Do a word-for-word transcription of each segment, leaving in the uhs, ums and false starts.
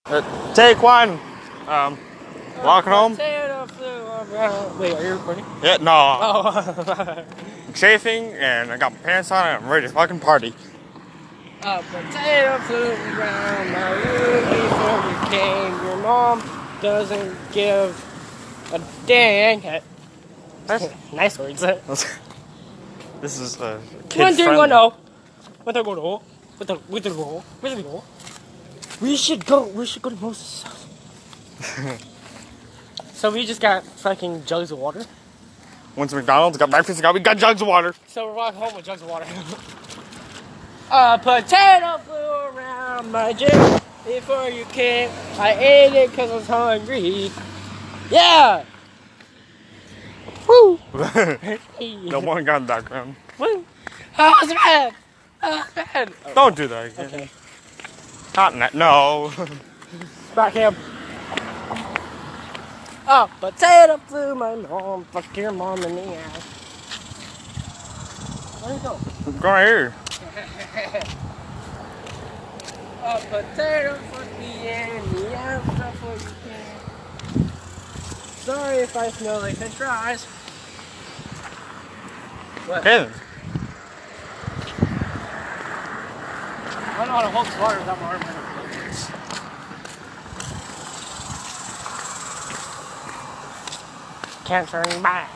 Uh, take one. Um, walking home. Potato flew around. Wait, are you recording? Yeah, no. Oh. I'm chafing and I got my pants on and I'm ready to fucking party. A potato flew around my room before you came. Your mom doesn't give a dang. Nice words. This is uh, kid One three friendly. one zero. With the go. With the with the go. With the go. We should go. We should go to Moses' house. So we just got fucking jugs of water. Went to McDonald's, got breakfast, got we got jugs of water. So we're walking home with jugs of water. A potato flew around my gym before you came. I ate it because I was hungry. Yeah! Woo! No one got in the background. Woo! Oh, it's bad! Oh, it's bad! Oh, don't do that again. okay. Not in that. No. Back him. A potato flew my mom. Fuck your mom in the ass. Where'd it go? Go right here. A potato fuck me in the ass before you can. Sorry if I smell like french fries. What? Hey. I don't know how to hold this water without my arm. Cancer in back.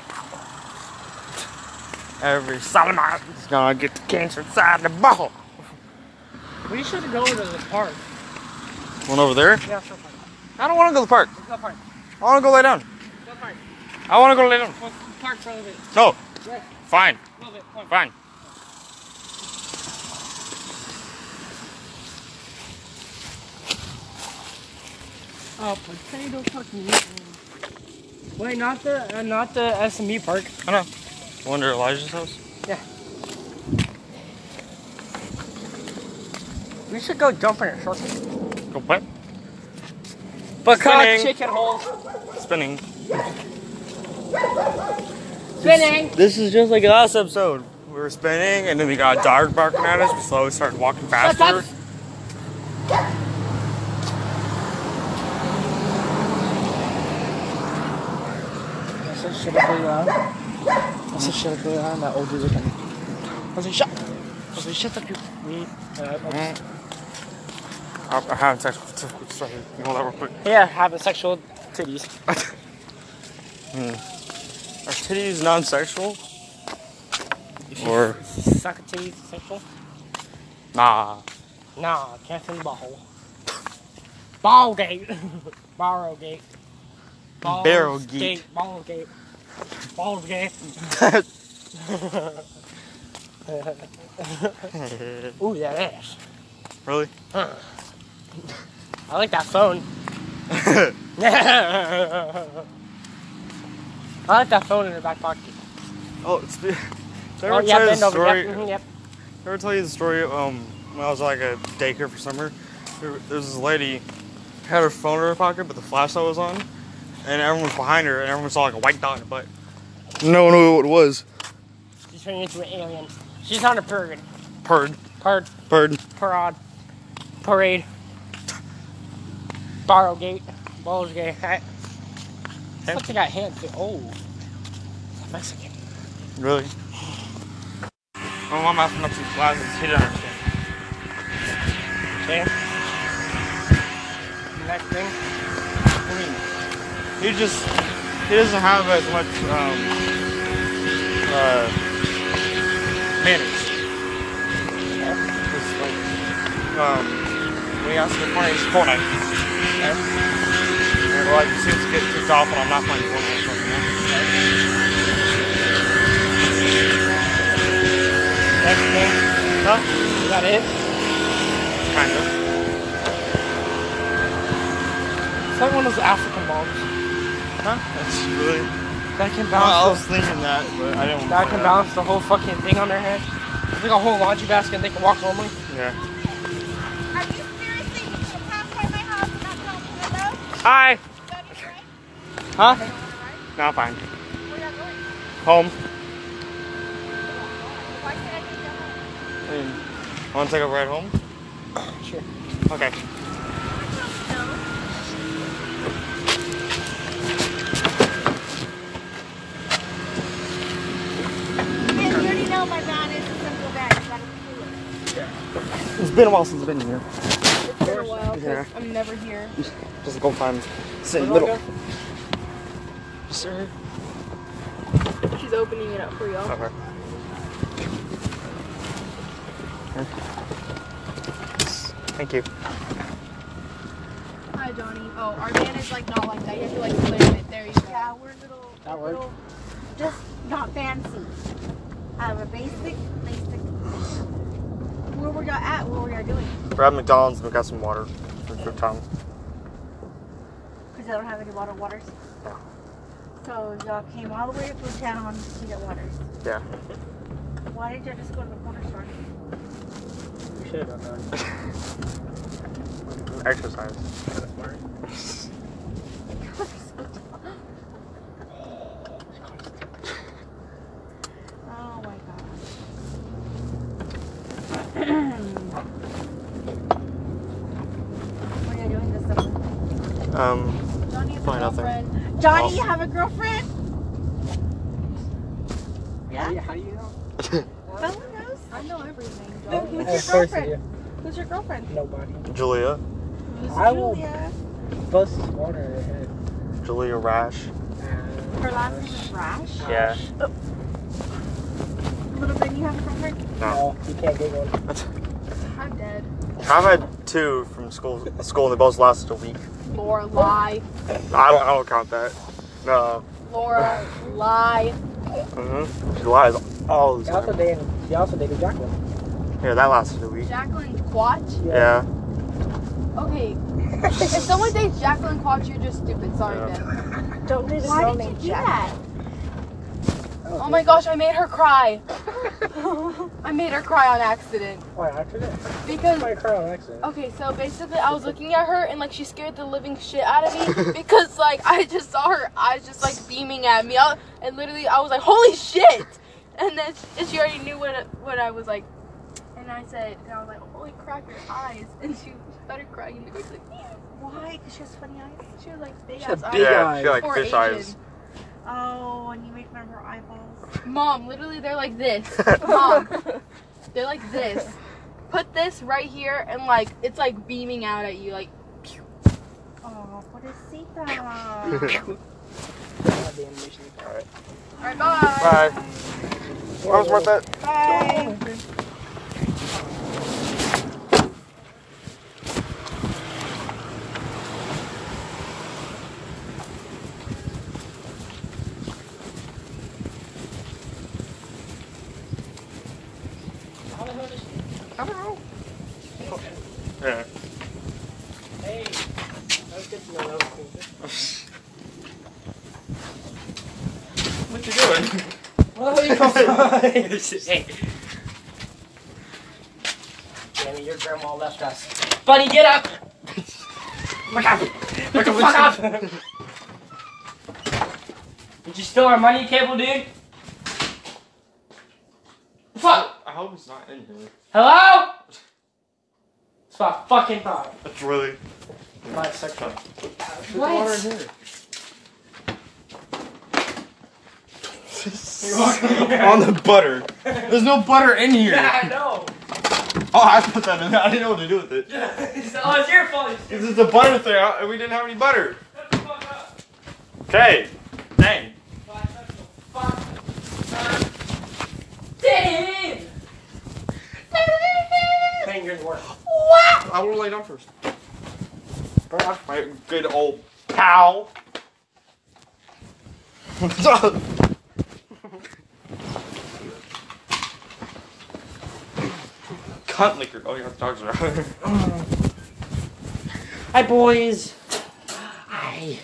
Every Solomon is gonna get the cancer inside the ball. We should go to the park. One over there? Yeah, sure. Park. I don't want to go to the park. Let's go park. I want to go lay down. Go park. I want to go lay down. Go park for a little bit. No. Right. Fine. A little bit. Come on. Fine. Oh, potato fucking. Wait, not the uh, not the S M E park. I know. Wonder Elijah's house? Yeah. We should go jump in a short. Go what? Because Spinning. chicken holes. Spinning. Spinning. This is just like last episode. We were spinning and then we got a dog barking at us. We slowly started walking faster. I said shut up really loud. I said shut up really loud and that old dude's looking. I said shut. I said shut up you. Me. Uh, I'm I'm having sex with sorry, you know that real quick. yeah, having sexual titties. hmm. Are titties non-sexual? Or suck a titties sexual? nah. Nah, can't in the ball. Ball gate. Borrow gate. Balls Barrel gate. gate. Ball gate. Balls gate. Ooh, that ass. Really? Huh. I like that phone. I like that phone in her back pocket. Oh, it's the. Did I Oh, ever yeah, tell you the bend over. story? Yep. Mm-hmm, yep. Did I ever tell you the story? Um, when I was like a daycare for summer, there, there was this lady had her phone in her pocket, but the flashlight was on, and everyone was behind her, and everyone saw like a white dot in her butt. No one knew what it was. She's turning into an alien. She's on a purge. Purd. Purge. Purd. Parade. Parade. Borrow gate. Balls gate. Something got hand too. Oh. Mexican. Really? My mom asked me up some glasses. He didn't understand. Okay. Next thing. I mean, he just he doesn't have as much um, uh, manners. It's like um, when he asks me for Fortnite, he's Fortnite. Okay. And like he seems to get kicked off when I'm not playing Fortnite. So, you know? Next thing. Huh? Is that it? Kind of. It's like one of those African bombs. Huh? That's really. That can Well, I balance. was thinking that, but I didn't. That can balance the whole fucking thing on their head. It's like a whole laundry basket and they can walk normally. Yeah. Are you seriously going to pass by my house and not tell me hello? Hi. That is right. Huh? Alright. No, I'm fine. Where are you going? Home. Why can't I just go home? I mean, want to take a ride home? Sure. Okay. No. been a while since I've been here. It's been a while because Yeah. I'm never here. Just go find, sit in the Where do I middle. Just sit here. She's opening it up for y'all. Okay. Here. Thank you. Hi, Johnny. Oh, our van is like not like that. You have to like slam it. There you go. Yeah, we're little, That works. little, just not fancy. I have a basic, basic. Where we got at? What we are doing? We're at McDonald's and we got some water for for Tom. Because I don't have any bottled waters. Yeah. So y'all came all the way to Food Town to get waters. Yeah. Why didn't you just go to the corner store? We should have done that. Exercise. That's smart. Oh my gosh. What are you doing this summer? Um, Johnny has a Probably nothing. girlfriend. Johnny, Oh. you have a girlfriend? How do you, how do you know? Bella knows. I know everything, Who- Johnny. Who's Of your course you girlfriend? do. Who's your girlfriend? Nobody. Julia. Who's I will- Julia? Bust water in her head. Julia Rash. Her last name is Rash. Yeah. Little Ben, you have a girlfriend? No. No, you can't get one. I'm dead. I've had two from school, school, and they both lasted a week. Laura, lie. I don't, I don't count that. No. Laura, lie. Mm-hmm. She lies all the She also time. dated, she also dated Jacqueline. Yeah, that lasted a week. Jacqueline Quatch. Yeah. Okay. If someone dates Jacqueline Quatch, you're just stupid. Sorry, Yeah. Ben. Don't do this. Why girl did you named do Jack. that? Oh my gosh, I made her cry. I made her cry on accident. Why accident? Because, Why cry on accident? okay, so basically I was looking at her and like she scared the living shit out of me because like I just saw her eyes just like beaming at me. I, and literally I was like, holy shit! And then she, and she already knew what, what I was like. And I said, and I was like, holy crap, your eyes. And she started crying and she was like, yeah. Why? Because she has funny eyes? She was like big She ass had eyes. big Yeah, she had like For fish Asian. eyes. Oh, and you make fun of her eyeballs. Mom, literally they're like this. Mom, they're like this. Put this right here and like it's like beaming out at you like. Oh, pobrecita. Goddamn mission. Alright. All right, bye. Bye. That was worth it. Bye. I don't know. Yeah. Hey, that's good to know that was cool. What you doing? Well, you come Hey. Damn it, your grandma left us. Buddy, get up! Fuck up! Fuck the fuck up! Did you steal our money cable, dude? Fuck! I hope it's not in here. Hello? It's my fucking problem. That's really. My section. There's water in here. On the butter. There's no butter in here. Yeah, I know. Oh, I put that in there. I didn't know what to do with it. Oh, it's your fault. This is the butter thing, and we didn't have any butter. Shut the fuck up. Okay. Dang. Dave! Fingers work. I will lay down first. My good old pal. Cunt liquor. Oh, yeah, the dogs are out. Hi, boys. Hi.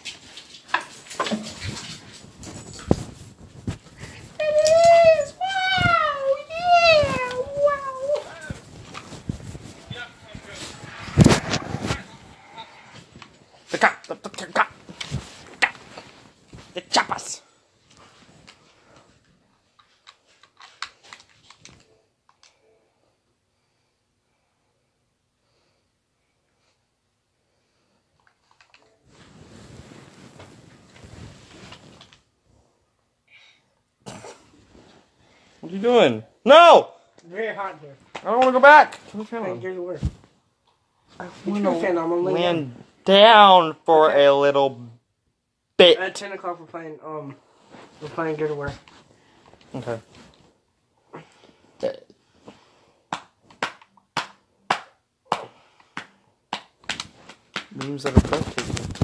The cat. The, the, the cat. The chapas. What are you doing? No! It's very hot here. don't want to go back. Turn the fan Hey, on. Gears of War. I You want turn the fan on, I'm to laying down. land down for Okay. a little bit. At ten o'clock we're playing, um, we're playing Gears of War. Okay. Memes that are breathtaking.